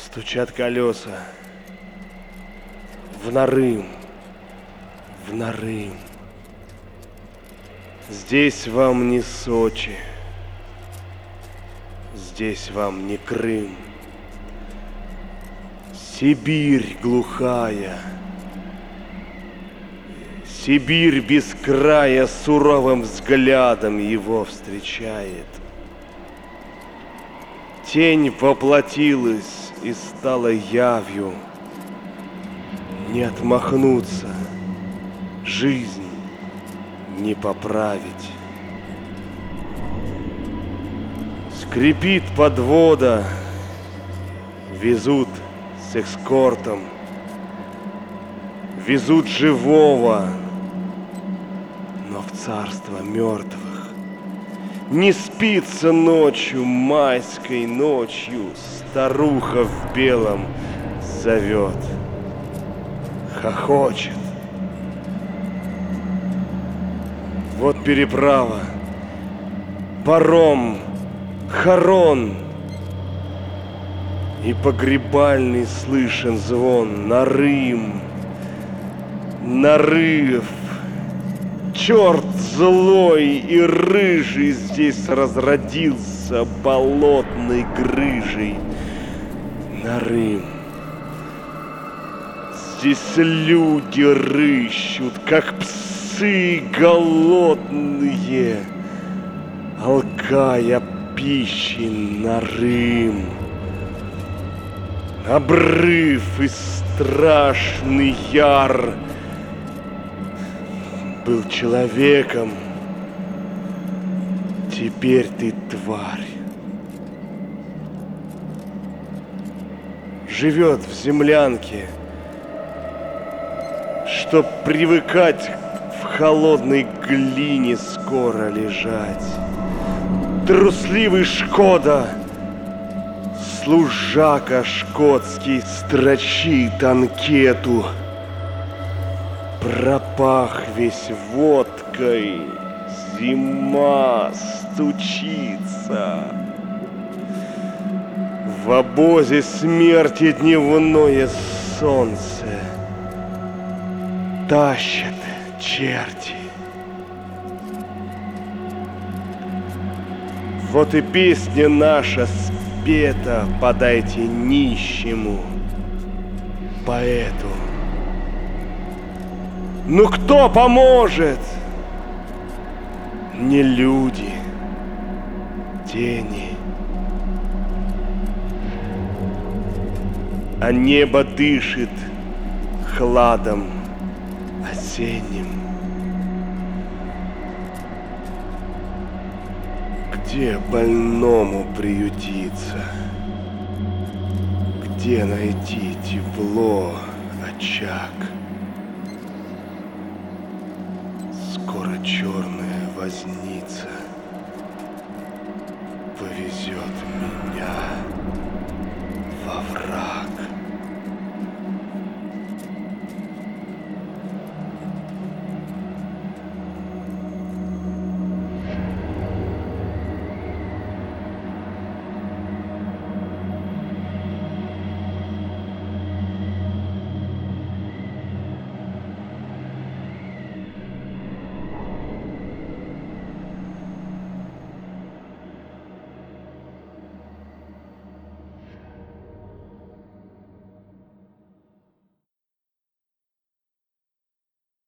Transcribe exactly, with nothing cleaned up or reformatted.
Стучат колеса в Нарым, в Нарым. Здесь вам не Сочи, здесь вам не Крым. Сибирь глухая, Сибирь без края суровым взглядом его встречает. Тень воплотилась и стала явью. Не отмахнуться, жизнь не поправить. Скрипит подвода, везут с эскортом, везут живого, но в царство мертвых. Не спится ночью, майской ночью, старуха в белом зовет, хохочет. Вот переправа, паром, хорон, и погребальный слышен звон. Нарым, нарыв, черт злой и рыжий здесь разродился болотной грыжей. Нарым. Здесь люди рыщут, как псы голодные, алкая пищи. Нарым. Обрыв и страшный яр. Был человеком, теперь ты тварь. Живет в землянке, чтоб привыкать в холодной глине скоро лежать. Трусливый Шкода, служака шкотский, строчит анкету. Пропах весь водкой, зима стучится. В обозе смерти дневное солнце тащат черти. Вот и песня наша спета, подайте нищему поэту. Ну кто поможет? Не люди, тени. А небо дышит хладом осенним. Где больному приютиться? Где найти тепло, очаг? Скоро черная возница повезет меня во враг.